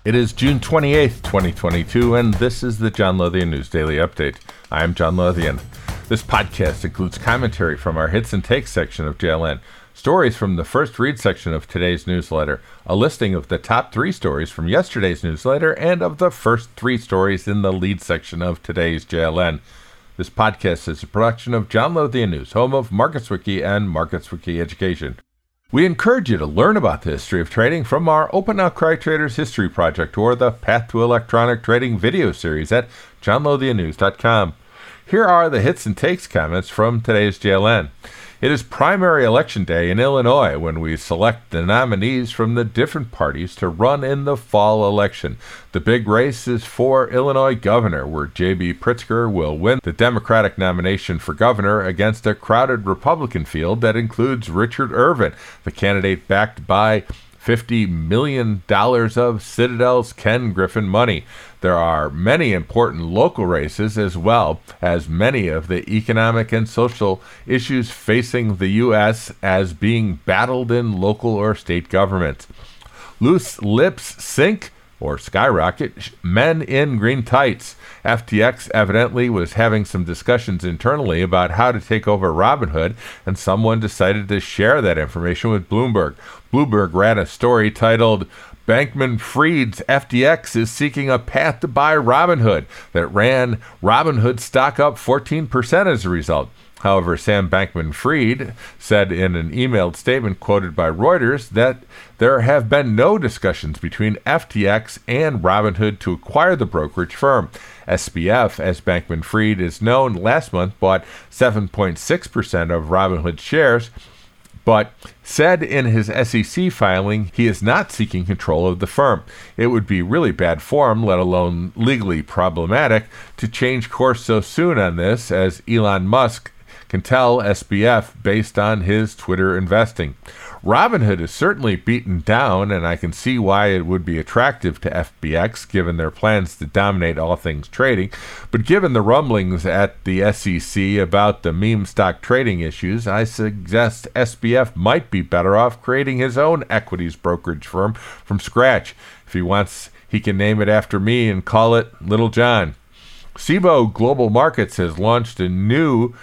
It is June 28th, 2022, and this is the John Lothian News Daily Update. I am John Lothian. This podcast includes commentary from our Hits and Takes section of JLN, stories from the First Read section of today's newsletter, a listing of the top 3 stories from yesterday's newsletter, and of the first 3 stories in the lead section of today's JLN. This podcast is a production of John Lothian News, home of MarketsWiki and MarketsWiki Education. We encourage you to learn about the history of trading from our Open Outcry Traders History Project or the Path to Electronic Trading video series at johnlothiannews.com. Here are the hits and takes comments from today's JLN. It is primary election day in Illinois when we select the nominees from the different parties to run in the fall election. The big race is for Illinois governor, where J.B. Pritzker will win the Democratic nomination for governor against a crowded Republican field that includes Richard Irvin, the candidate backed by $50 million of Citadel's Ken Griffin money. There are many important local races as well as many of the economic and social issues facing the U.S. as being battled in local or state governments. Loose lips sink or skyrocket men in green tights. FTX evidently was having some discussions internally about how to take over Robinhood, and someone decided to share that information with Bloomberg. Bloomberg ran a story titled, Bankman-Fried's FTX is seeking a path to buy Robinhood, that ran Robinhood stock up 14% as a result. However, Sam Bankman-Fried said in an emailed statement quoted by Reuters that there have been no discussions between FTX and Robinhood to acquire the brokerage firm. SBF, as Bankman-Fried is known, last month bought 7.6% of Robinhood shares, but said in his SEC filing he is not seeking control of the firm. It would be really bad form, let alone legally problematic, to change course so soon on this, as Elon Musk can tell SBF based on his Twitter investing. Robinhood is certainly beaten down, and I can see why it would be attractive to FBX given their plans to dominate all things trading, but given the rumblings at the SEC about the meme stock trading issues, I suggest SBF might be better off creating his own equities brokerage firm from scratch. If he wants, he can name it after me and call it Little John. Cboe Global Markets has launched a new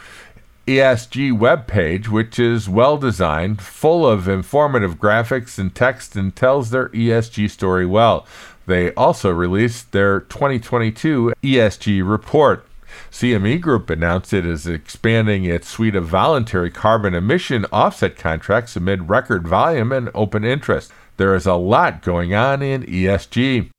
ESG webpage, which is well designed, full of informative graphics and text, and tells their ESG story well. They also released their 2022 ESG report. CME Group announced it is expanding its suite of voluntary carbon emission offset contracts amid record volume and open interest. There is a lot going on in ESG.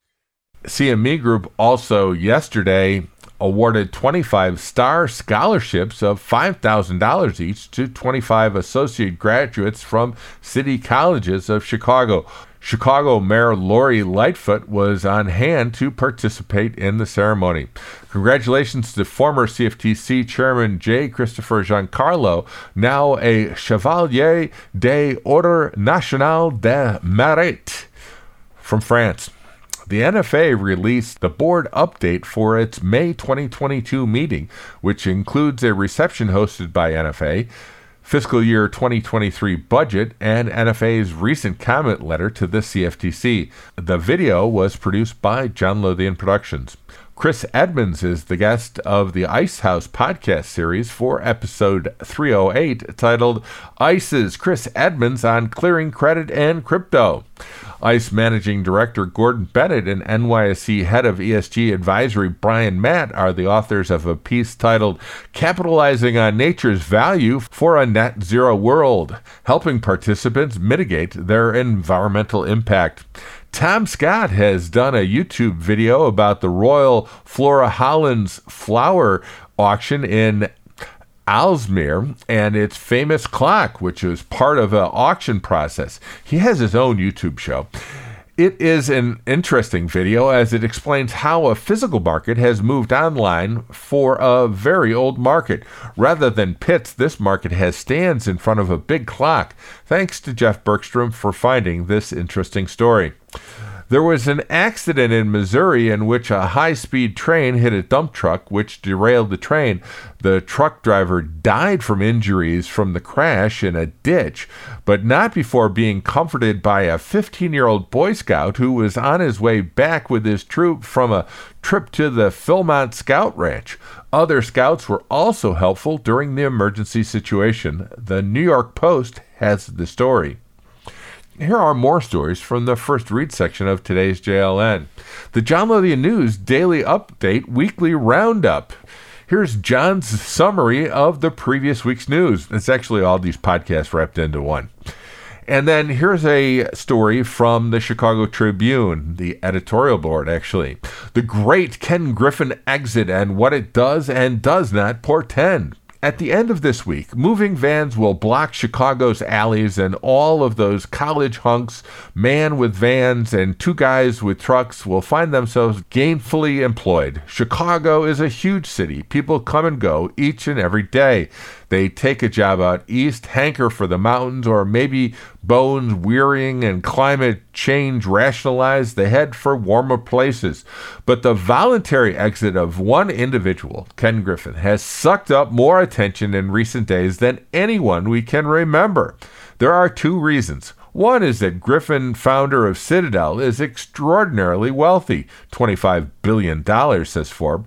CME Group also yesterday awarded 25 star scholarships of $5,000 each to 25 associate graduates from City Colleges of Chicago. Chicago Mayor Lori Lightfoot was on hand to participate in the ceremony. Congratulations to former CFTC Chairman J. Christopher Giancarlo, now a Chevalier de Ordre National de Mérite from France. The NFA released the board update for its May 2022 meeting, which includes a reception hosted by NFA, fiscal year 2023 budget, and NFA's recent comment letter to the CFTC. The video was produced by John Lothian Productions. Chris Edmonds is the guest of the Ice House podcast series for episode 308, titled ICE's Chris Edmonds on Clearing Credit and Crypto. ICE Managing Director Gordon Bennett and NYSE Head of ESG Advisory Brian Matt are the authors of a piece titled Capitalizing on Nature's Value for a Net Zero World, helping participants mitigate their environmental impact. Tom Scott has done a YouTube video about the Royal Flora Hollands flower auction in Aalsmeer and its famous clock, which is part of an auction process. He has his own YouTube show. It is an interesting video as it explains how a physical market has moved online for a very old market. Rather than pits, this market has stands in front of a big clock. Thanks to Jeff Bergstrom for finding this interesting story. There was an accident in Missouri in which a high-speed train hit a dump truck, which derailed the train. The truck driver died from injuries from the crash in a ditch, but not before being comforted by a 15-year-old Boy Scout who was on his way back with his troop from a trip to the Philmont Scout Ranch. Other scouts were also helpful during the emergency situation. The New York Post has the story. Here are more stories from the first read section of today's JLN. The John Lothian News Daily Update Weekly Roundup. Here's John's summary of the previous week's news. It's actually all these podcasts wrapped into one. And then here's a story from the Chicago Tribune, the editorial board, actually. The great Ken Griffin exit and what it does and does not portend. At the end of this week, moving vans will block Chicago's alleys, and all of those college hunks, man with vans and two guys with trucks, will find themselves gainfully employed. Chicago is a huge city. People come and go each and every day. They take a job out east, hanker for the mountains, or maybe bones wearying and climate change rationalized, they head for warmer places. But the voluntary exit of one individual, Ken Griffin, has sucked up more attention in recent days than anyone we can remember. There are two reasons. One is that Griffin, founder of Citadel, is extraordinarily wealthy, $25 billion, says Forbes,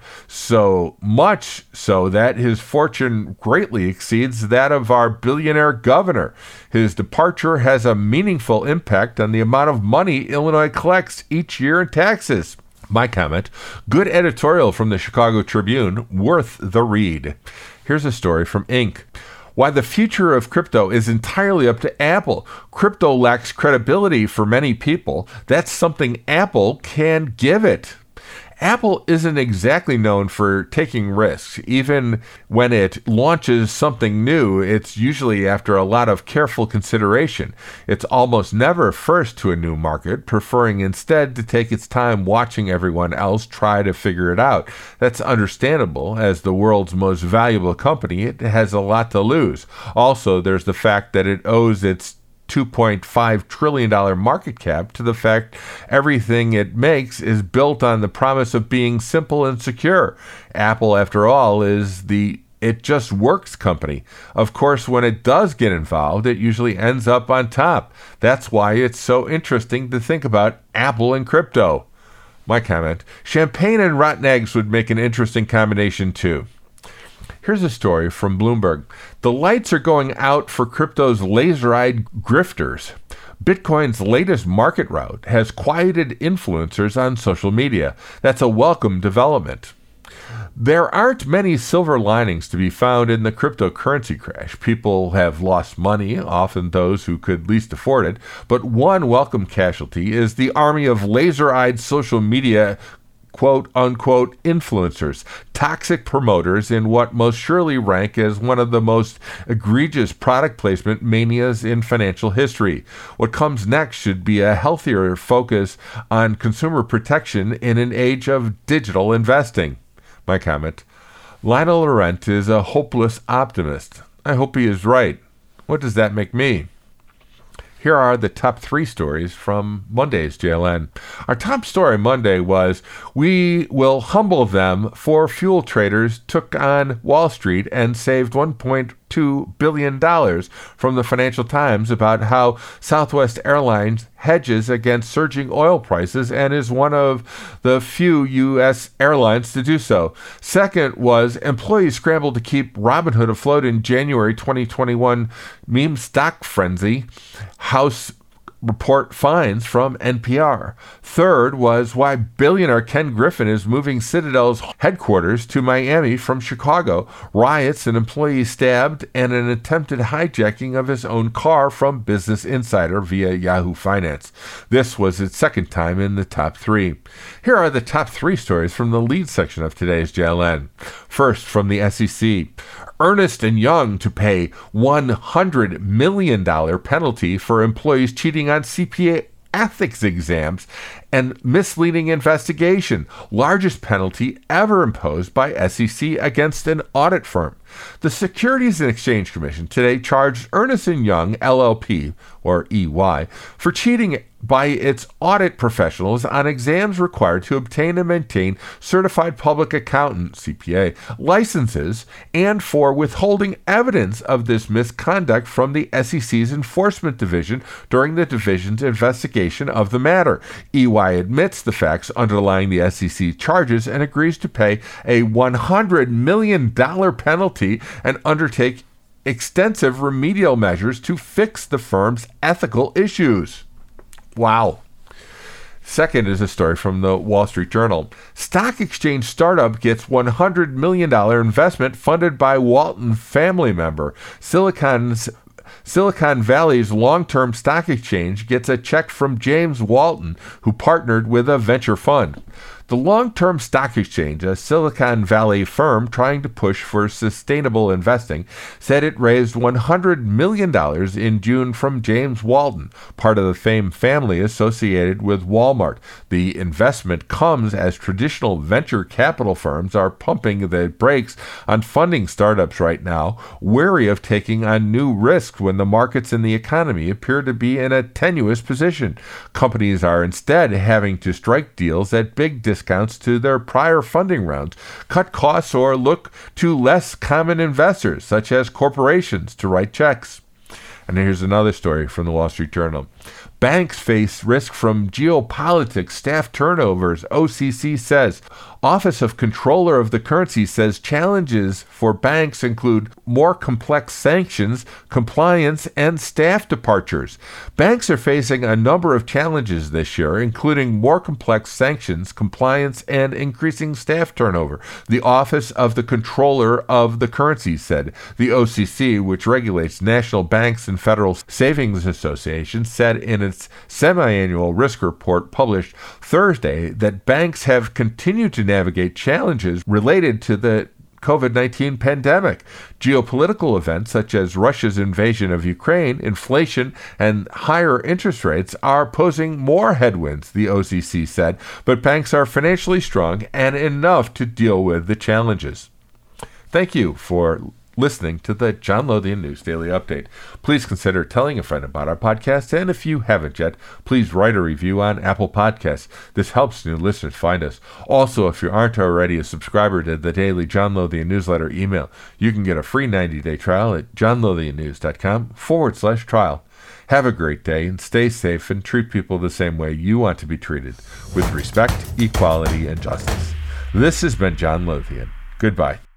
so much so that his fortune greatly exceeds that of our billionaire governor. His departure has a meaningful impact on the amount of money Illinois collects each year in taxes. My comment, good editorial from the Chicago Tribune, worth the read. Here's a story from Inc. Why the future of crypto is entirely up to Apple. Crypto lacks credibility for many people. That's something Apple can give it. Apple isn't exactly known for taking risks. Even when it launches something new, it's usually after a lot of careful consideration. It's almost never first to a new market, preferring instead to take its time watching everyone else try to figure it out. That's understandable. As the world's most valuable company, it has a lot to lose. Also, there's the fact that it owes its $2.5 trillion market cap to the fact everything it makes is built on the promise of being simple and secure. Apple, after all, is the It Just Works company. Of course, when it does get involved, it usually ends up on top. That's why it's so interesting to think about Apple and crypto. My comment, champagne and rotten eggs would make an interesting combination too. Here's a story from Bloomberg. The lights are going out for crypto's laser-eyed grifters. Bitcoin's latest market rout has quieted influencers on social media. That's a welcome development. There aren't many silver linings to be found in the cryptocurrency crash. People have lost money, often those who could least afford it, but one welcome casualty is the army of laser-eyed social media quote-unquote influencers, toxic promoters in what most surely rank as one of the most egregious product placement manias in financial history. What comes next should be a healthier focus on consumer protection in an age of digital investing. My comment, Lionel Laurent is a hopeless optimist. I hope he is right. What does that make me? Here are the top three stories from Monday's JLN. Our top story Monday was, we will humble them, for fuel traders took on Wall Street and saved $1.2 billion from the Financial Times about how Southwest Airlines hedges against surging oil prices and is one of the few U.S. airlines to do so. Second was, employees scrambled to keep Robinhood afloat in January 2021 meme stock frenzy. House report finds from NPR. Third was why billionaire Ken Griffin is moving Citadel's headquarters to Miami from Chicago. Riots, an employee stabbed, and an attempted hijacking of his own car from Business Insider via Yahoo Finance. This was its second time in the top three. Here are the top three stories from the lead section of today's JLN. First, from the SEC. Ernst & Young to pay $100 million penalty for employees cheating on CPA ethics exams and misleading investigation, largest penalty ever imposed by SEC against an audit firm. The Securities and Exchange Commission today charged Ernst & Young, LLP, or EY, for cheating by its audit professionals on exams required to obtain and maintain Certified Public Accountant (CPA) licenses and for withholding evidence of this misconduct from the SEC's Enforcement Division during the division's investigation of the matter. EY admits the facts underlying the SEC charges and agrees to pay a $100 million penalty and undertake extensive remedial measures to fix the firm's ethical issues. Wow. Second is a story from the Wall Street Journal. Stock exchange startup gets $100 million investment funded by Walton family member. Silicon Valley's long-term stock exchange gets a check from James Walton, who partnered with a venture fund. The long-term stock exchange, a Silicon Valley firm trying to push for sustainable investing, said it raised $100 million in June from James Walton, part of the Fame family associated with Walmart. The investment comes as traditional venture capital firms are pumping the brakes on funding startups right now, wary of taking on new risks when the markets and the economy appear to be in a tenuous position. Companies are instead having to strike deals at big discounts to their prior funding rounds, cut costs, or look to less common investors, such as corporations, to write checks. And here's another story from the Wall Street Journal. Banks face risk from geopolitics, staff turnovers, OCC says. Office of Controller of the Currency says challenges for banks include more complex sanctions, compliance, and staff departures. Banks are facing a number of challenges this year, including more complex sanctions, compliance, and increasing staff turnover, the Office of the Controller of the Currency said. The OCC, which regulates national banks and federal savings associations, said in its semi-annual risk report published Thursday that banks have continued to navigate challenges related to the COVID-19 pandemic. Geopolitical events such as Russia's invasion of Ukraine, inflation, and higher interest rates are posing more headwinds, the OCC said, but banks are financially strong and enough to deal with the challenges. Thank you for listening to the John Lothian News Daily Update. Please consider telling a friend about our podcast, and if you haven't yet, please write a review on Apple Podcasts. This helps new listeners find us. Also, if you aren't already a subscriber to the daily John Lothian newsletter email, you can get a free 90-day trial at johnlothiannews.com/trial. Have a great day and stay safe and treat people the same way you want to be treated, with respect, equality, and justice. This has been John Lothian. Goodbye.